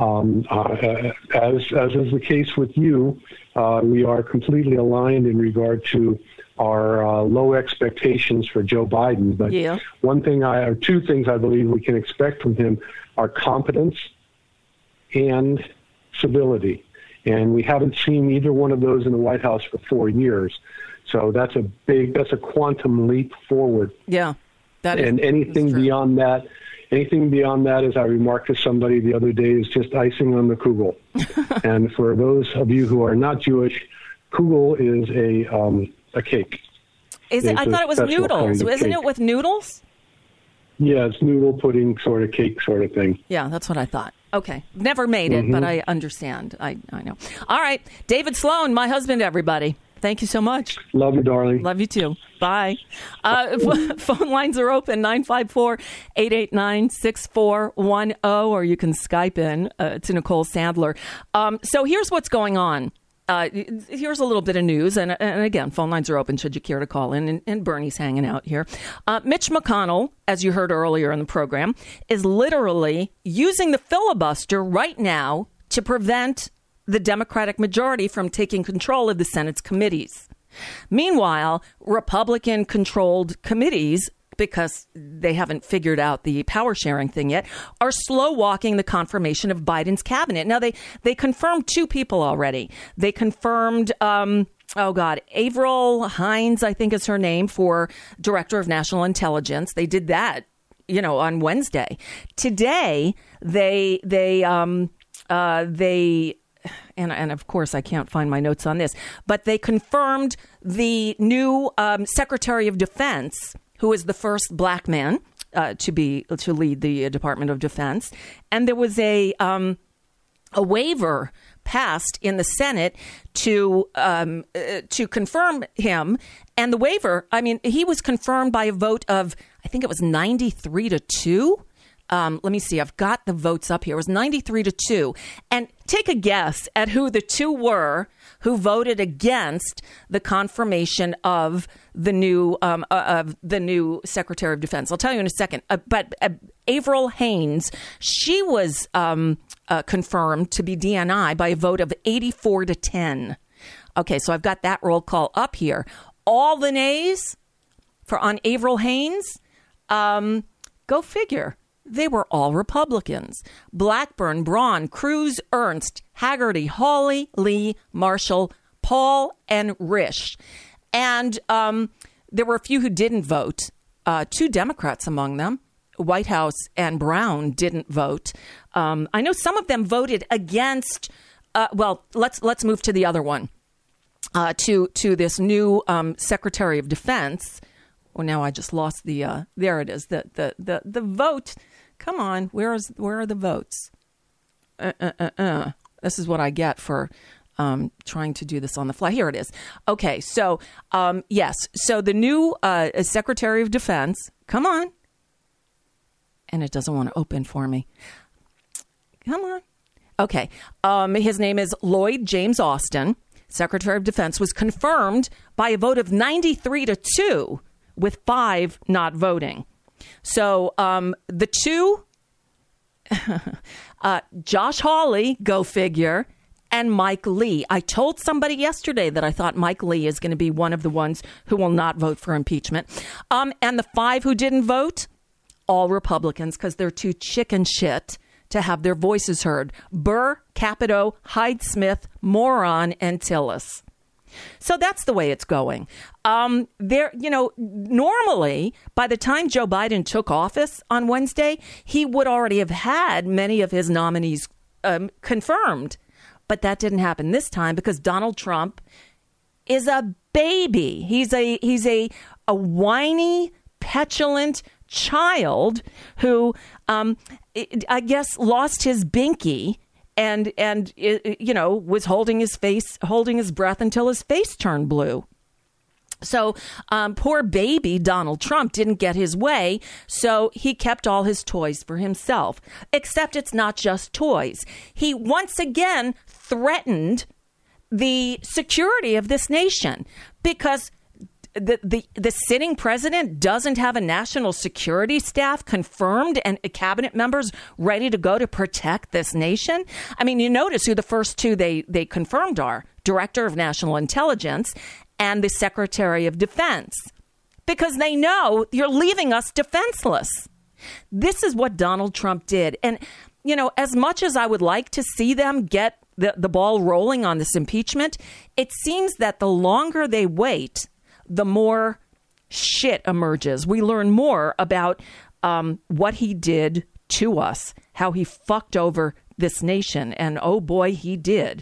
As is the case with you, we are completely aligned in regard to our low expectations for Joe Biden. But two things I believe we can expect from him are competence and civility. And we haven't seen either one of those in the White House for 4 years. So that's a quantum leap forward. Yeah. And anything beyond that, as I remarked to somebody the other day, is just icing on the kugel. And for those of you who are not Jewish, kugel is a cake. Is it? I thought it was noodles. Isn't it with noodles? Yeah, it's noodle pudding sort of cake sort of thing. Yeah, that's what I thought. Okay. Never made it, but I understand. I know. All right. David Sloan, my husband, everybody. Thank you so much. Love you, darling. Love you, too. Bye. Phone lines are open, 954-889-6410, or you can Skype in to Nicole Sandler. So here's what's going on. Here's a little bit of news. And again, phone lines are open should you care to call in. And Bernie's hanging out here. Mitch McConnell, as you heard earlier in the program, is literally using the filibuster right now to prevent the Democratic majority from taking control of the Senate's committees. Meanwhile, Republican-controlled committees, because they haven't figured out the power sharing thing yet, are slow walking the confirmation of Biden's cabinet. Now, they confirmed 2 people already. They confirmed, Avril Haines, I think is her name, for Director of National Intelligence. They did that, on Wednesday. Today, and of course I can't find my notes on this, but they confirmed the new Secretary of Defense, who is the first black man to lead the Department of Defense. And there was a waiver passed in the Senate to confirm him. And the waiver, he was confirmed by a vote of, I think it was 93-2. Let me see. I've got the votes up here. It was 93-2. And take a guess at who the 2 were who voted against the confirmation of the new Secretary of Defense. I'll tell you in a second. But Avril Haines, she was confirmed to be DNI by a vote of 84-10. Okay, so I've got that roll call up here. All the nays on Avril Haines, go figure. They were all Republicans. Blackburn, Braun, Cruz, Ernst, Haggerty, Hawley, Lee, Marshall, Paul, and Risch. And there were a few who didn't vote. 2 Democrats among them, Whitehouse and Brown, didn't vote. I know some of them voted against. Let's move to the other one. To this new Secretary of Defense. Well, now I just lost the. There it is. The vote. Come on, where are the votes? This is what I get for trying to do this on the fly. Here it is. Okay, so yes, so the new Secretary of Defense. Come on, and it doesn't want to open for me. Come on. Okay, his name is Lloyd James Austin. Secretary of Defense was confirmed by a vote of 93-2, with 5 not voting. So the 2, Josh Hawley, go figure, and Mike Lee. I told somebody yesterday that I thought Mike Lee is going to be one of the ones who will not vote for impeachment. And the 5 who didn't vote, all Republicans, because they're too chicken shit to have their voices heard. Burr, Capito, Hyde-Smith, Moron, and Tillis. So that's the way it's going. Normally, by the time Joe Biden took office on Wednesday, he would already have had many of his nominees confirmed. But that didn't happen this time because Donald Trump is a baby. He's a whiny, petulant child who, I guess, lost his binky. And was holding his breath until his face turned blue. So poor baby Donald Trump didn't get his way, so he kept all his toys for himself. Except it's not just toys. He once again threatened the security of this nation because the sitting president doesn't have a national security staff confirmed and cabinet members ready to go to protect this nation. I mean, you notice who the first 2 they confirmed are: Director of National Intelligence and the Secretary of Defense, because they know you're leaving us defenseless. This is what Donald Trump did. And, as much as I would like to see them get the ball rolling on this impeachment, it seems that the longer they wait, the more shit emerges. We learn more about what he did to us, how he fucked over this nation. And oh boy, he did.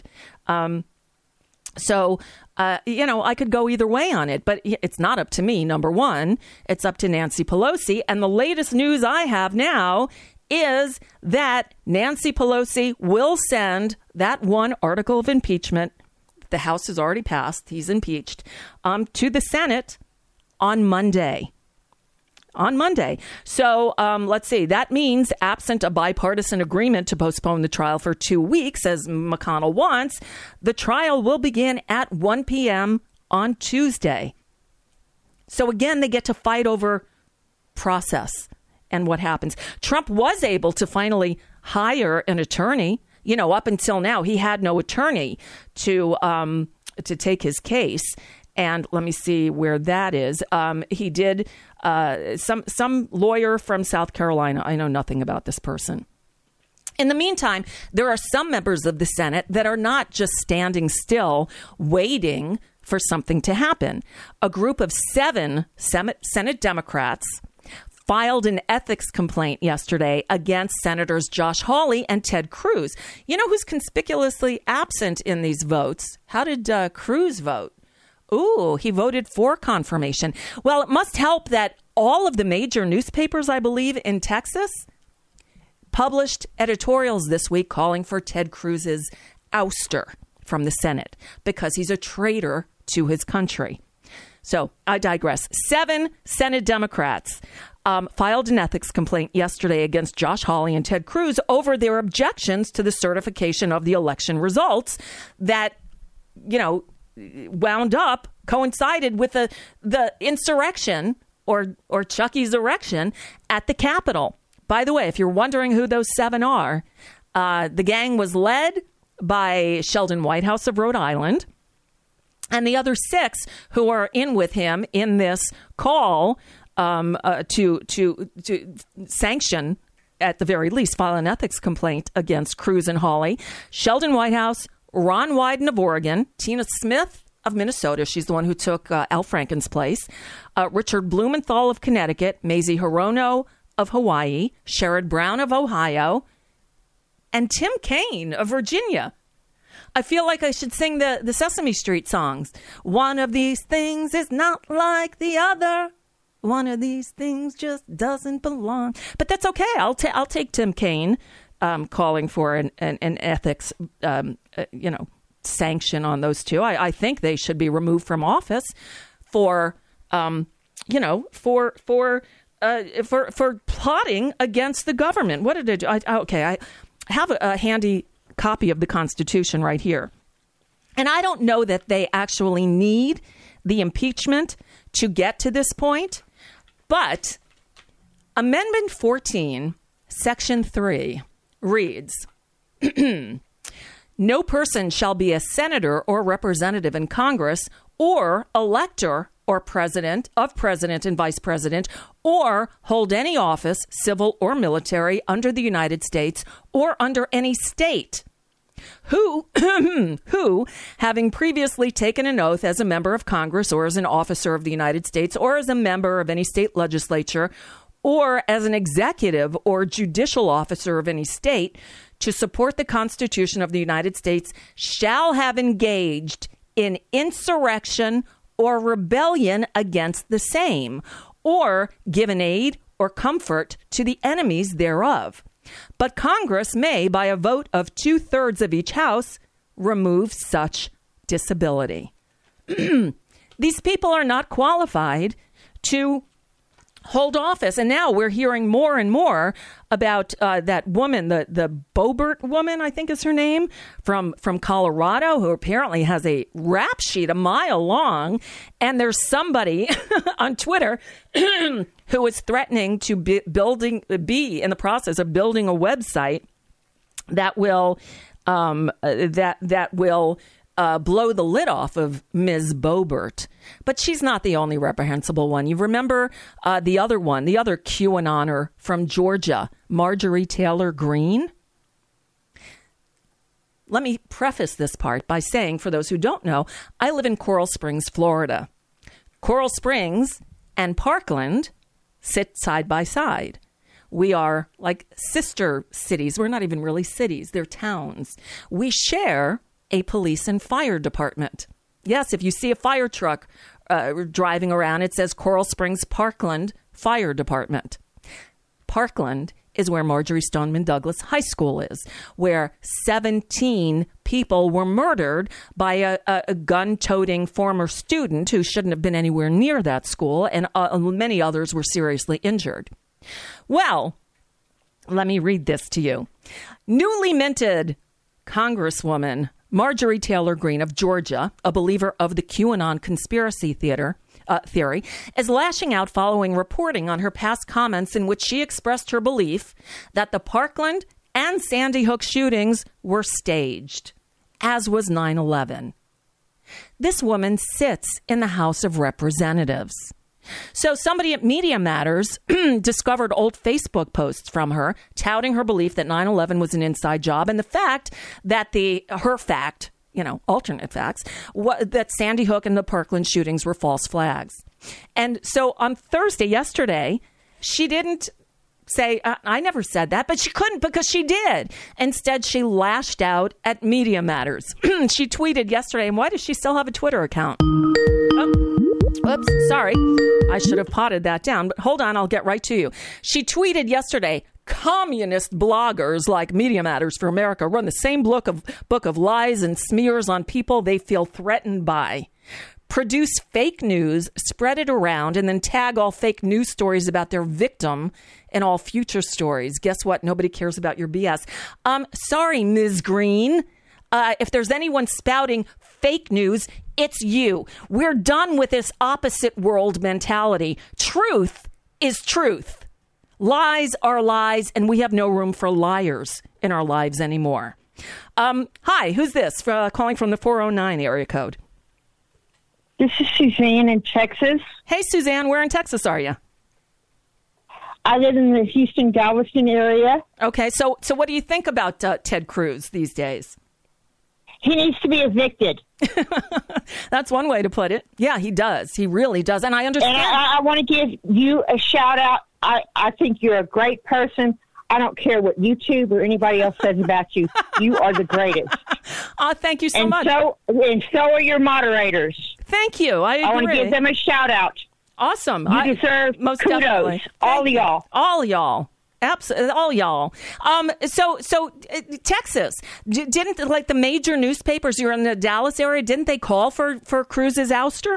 So I could go either way on it, but it's not up to me, number one. It's up to Nancy Pelosi. And the latest news I have now is that Nancy Pelosi will send that one article of impeachment. The House has already passed. He's impeached to the Senate on Monday. So let's see. That means absent a bipartisan agreement to postpone the trial for 2 weeks, as McConnell wants, the trial will begin at 1 p.m. on Tuesday. So again, they get to fight over process and what happens. Trump was able to finally hire an attorney. Up until now, he had no attorney to take his case. And let me see where that is. He did some lawyer from South Carolina. I know nothing about this person. In the meantime, there are some members of the Senate that are not just standing still waiting for something to happen. A group of 7 Senate Democrats filed an ethics complaint yesterday against Senators Josh Hawley and Ted Cruz. You know who's conspicuously absent in these votes? How did Cruz vote? Ooh, he voted for confirmation. Well, it must help that all of the major newspapers, I believe, in Texas published editorials this week calling for Ted Cruz's ouster from the Senate because he's a traitor to his country. So I digress. 7 Senate Democrats filed an ethics complaint yesterday against Josh Hawley and Ted Cruz over their objections to the certification of the election results that, wound up, coincided with the insurrection or Chucky's erection at the Capitol. By the way, if you're wondering who those 7 are, the gang was led by Sheldon Whitehouse of Rhode Island. And the other 6 who are in with him in this call to sanction, at the very least, file an ethics complaint against Cruz and Hawley: Sheldon Whitehouse, Ron Wyden of Oregon, Tina Smith of Minnesota. She's the one who took Al Franken's place. Richard Blumenthal of Connecticut, Mazie Hirono of Hawaii, Sherrod Brown of Ohio, and Tim Kaine of Virginia. I feel like I should sing the Sesame Street songs. One of these things is not like the other. One of these things just doesn't belong. But that's okay. I'll take Tim Kaine calling for an ethics, sanction on those 2. I think they should be removed from office for plotting against the government. What did they do? I have a handy copy of the Constitution right here. And I don't know that they actually need the impeachment to get to this point. But Amendment 14, Section 3 reads, No person shall be a senator or representative in Congress or elector or president and vice president, or hold any office, civil or military, under the United States or under any state, who, having previously taken an oath as a member of Congress or as an officer of the United States or as a member of any state legislature or as an executive or judicial officer of any state to support the Constitution of the United States, shall have engaged in insurrection or rebellion against the same, or given aid or comfort to the enemies thereof. But Congress may, by a vote of 2/3 of each house, remove such disability. These people are not qualified to hold office. And now we're hearing more and more about that woman, the Boebert woman, I think is her name, from Colorado, who apparently has a rap sheet a mile long. And there's somebody on Twitter who is threatening to be in the process of building a website that will blow the lid off of Ms. Boebert. But she's not the only reprehensible one. You remember the other one, the other QAnoner from Georgia, Marjorie Taylor Greene? Let me preface this part by saying, for those who don't know, I live in Coral Springs, Florida. Coral Springs and Parkland sit side by side. We are like sister cities. We're not even really cities. They're towns. We share a police and fire department. Yes, if you see a fire truck driving around, it says Coral Springs Parkland Fire Department. Parkland is where Marjorie Stoneman Douglas High School is, where 17 people were murdered by a gun-toting former student who shouldn't have been anywhere near that school, and many others were seriously injured. Well, let me read this to you. Newly minted Congresswoman Marjorie Taylor Greene of Georgia, a believer of the QAnon conspiracy theory, is lashing out following reporting on her past comments in which she expressed her belief that the Parkland and Sandy Hook shootings were staged, as was 9/11. This woman sits in the House of Representatives. So somebody at Media Matters discovered old Facebook posts from her touting her belief that 9/11 was an inside job, and the fact that alternate facts, that Sandy Hook and the Parkland shootings were false flags. And so on Thursday, yesterday, she didn't say, I never said that, but she couldn't because she did. Instead, she lashed out at Media Matters. She tweeted yesterday, and why does she still have a Twitter account? Oops, sorry. I should have potted that down, but hold on, I'll get right to you. She tweeted yesterday, communist bloggers like Media Matters for America run the same book of lies and smears on people they feel threatened by. Produce fake news, spread it around, and then tag all fake news stories about their victim in all future stories. Guess what? Nobody cares about your BS. Sorry, Ms. Greene. If there's anyone spouting fake news, it's you. We're done with this opposite world mentality. Truth is truth. Lies are lies, and we have no room for liars in our lives anymore. Hi, who's this? Calling from the 409 area code. This is Suzanne in Texas. Hey, Suzanne, where in Texas are you? I live in the Houston, Galveston area. Okay, so what do you think about Ted Cruz these days? He needs to be evicted. That's one way to put it. Yeah, he does. He really does. And I understand. And I want to give you a shout out. I think you're a great person. I don't care what YouTube or anybody else says about you. You are the greatest. Thank you so much. So are your moderators. Thank you. I agree. I want to give them a shout out. Awesome. You deserve most kudos. Definitely. All y'all. All y'all. Absolutely, all y'all. So Texas, didn't like the major newspapers? You're in the Dallas area. Didn't they call for Cruz's ouster?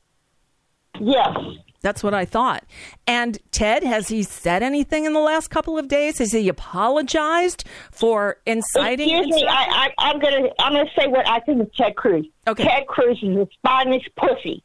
Yes, that's what I thought. And Ted, has he said anything in the last couple of days? Has he apologized for inciting? Excuse me. I'm gonna say what I think of Ted Cruz. Okay. Ted Cruz is a spineless pussy.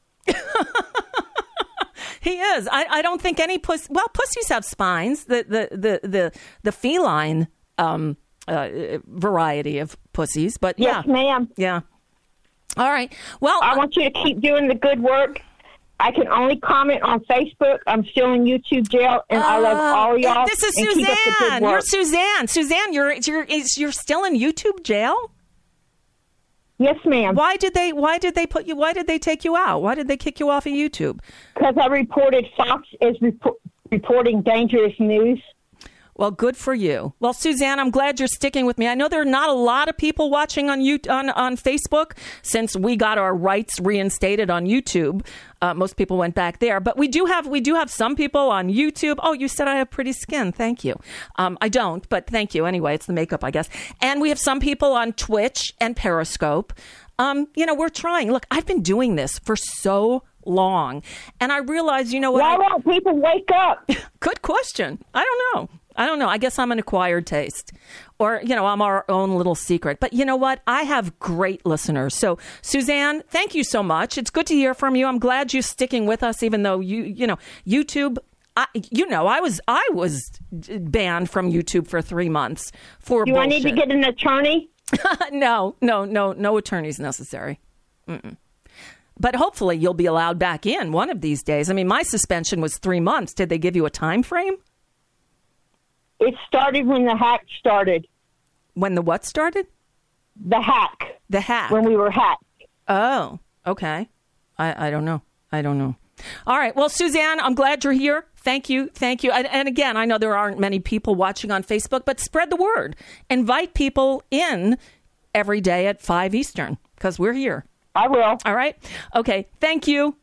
He is. I don't think any pussy. Well, pussies have spines. The feline variety of pussies, but yes, ma'am. Yeah. All right. Well, I want you to keep doing the good work. I can only comment on Facebook. I'm still in YouTube jail, and I love all y'all. This is Suzanne. You're Suzanne. Suzanne, you're still in YouTube jail? Yes, ma'am. Why did they put you? Why did they take you out? Why did they kick you off of YouTube? Because I reported Fox as reporting dangerous news. Well, good for you. Well, Suzanne, I'm glad you're sticking with me. I know there are not a lot of people watching on Facebook since we got our rights reinstated on YouTube. Most people went back there, but we do have some people on YouTube. Oh, you said I have pretty skin. Thank you. I don't, but thank you anyway. It's the makeup, I guess. And we have some people on Twitch and Periscope. We're trying. Look, I've been doing this for so long, and I realize, you know what? Why won't people wake up? Good question. I don't know. I guess I'm an acquired taste, or, I'm our own little secret. But you know what? I have great listeners. So, Suzanne, thank you so much. It's good to hear from you. I'm glad you're sticking with us, even though YouTube. I was banned from YouTube for 3 months for Do bullshit. I need to get an attorney? No attorneys necessary. Mm-mm. But hopefully you'll be allowed back in one of these days. I mean, my suspension was 3 months. Did they give you a time frame? It started when the hack started. When the what started? The hack. The hack. When we were hacked. Oh, okay. I don't know. All right. Well, Suzanne, I'm glad you're here. Thank you. And again, I know there aren't many people watching on Facebook, but spread the word. Invite people in every day at 5 Eastern, because we're here. I will. All right. Okay. Thank you.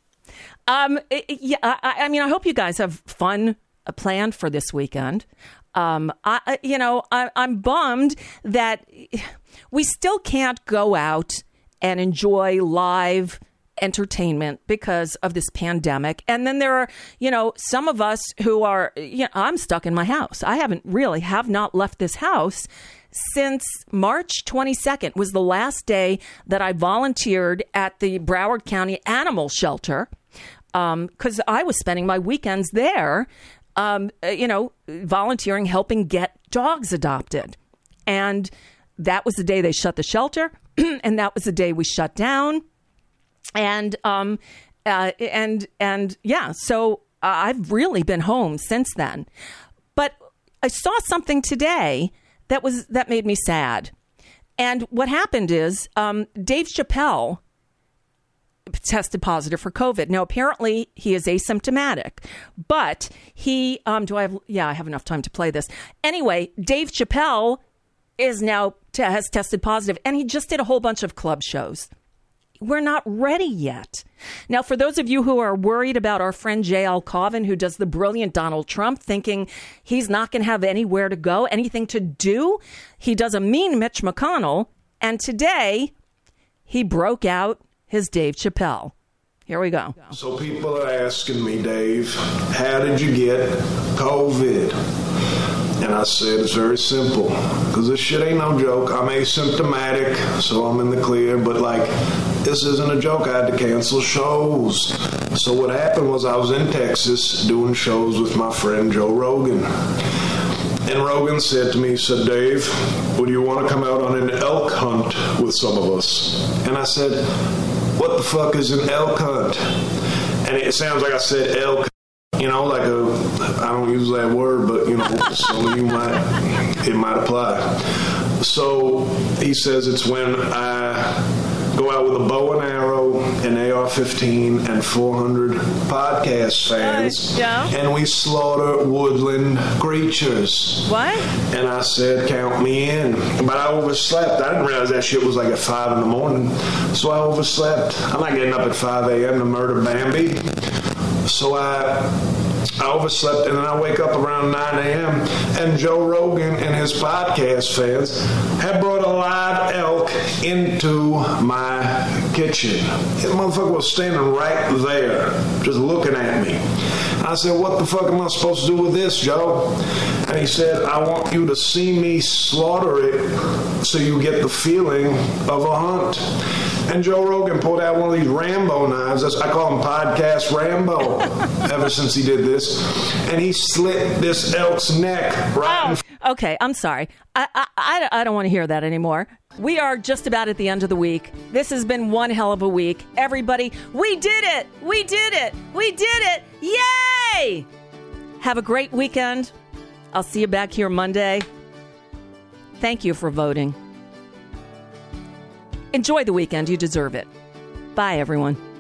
I hope you guys have fun planned for this weekend. I'm bummed that we still can't go out and enjoy live entertainment because of this pandemic. And then there are, some of us who are, I'm stuck in my house. I have not left this house since March 22nd was the last day that I volunteered at the Broward County Animal Shelter, because I was spending my weekends there, volunteering, helping get dogs adopted. And that was the day they shut the shelter, and that was the day we shut down. And so I've really been home since then. But I saw something today that made me sad. And what happened is Dave Chappelle tested positive for COVID. Now, apparently he is asymptomatic, but I have enough time to play this. Anyway, Dave Chappelle has tested positive, and he just did a whole bunch of club shows. We're not ready yet. Now, for those of you who are worried about our friend J.L. Cauvin, who does the brilliant Donald Trump, thinking he's not going to have anywhere to go, anything to do, he does a mean Mitch McConnell, and today he broke out his Dave Chappelle. Here we go. So people are asking me, Dave, how did you get COVID? And I said, it's very simple, because this shit ain't no joke. I'm asymptomatic, so I'm in the clear, but this isn't a joke. I had to cancel shows. So what happened was I was in Texas doing shows with my friend Joe Rogan. And Rogan said to me, Dave, would you want to come out on an elk hunt with some of us? And I said, what the fuck is an elk hunt? And it sounds like I said elk. I don't use that word, but, some of you it might apply. So he says it's when I go out with a bow and arrow, an AR-15, and 400 podcast fans, and we slaughter woodland creatures. What? And I said, count me in. But I overslept. I didn't realize that shit was at 5 in the morning. So I overslept. I'm not getting up at 5 a.m. to murder Bambi. So I overslept, and then I wake up around 9 a.m., and Joe Rogan and his podcast fans have brought a live elk into my kitchen. That motherfucker was standing right there, just looking at me. I said, what the fuck am I supposed to do with this, Joe? And he said, I want you to see me slaughter it so you get the feeling of a hunt. And Joe Rogan pulled out one of these Rambo knives. I call him Podcast Rambo ever since he did this. And he slit this elk's neck right in Okay, I'm sorry. I don't want to hear that anymore. We are just about at the end of the week. This has been one hell of a week. Everybody, we did it! We did it! We did it! Yay! Have a great weekend. I'll see you back here Monday. Thank you for voting. Enjoy the weekend. You deserve it. Bye, everyone.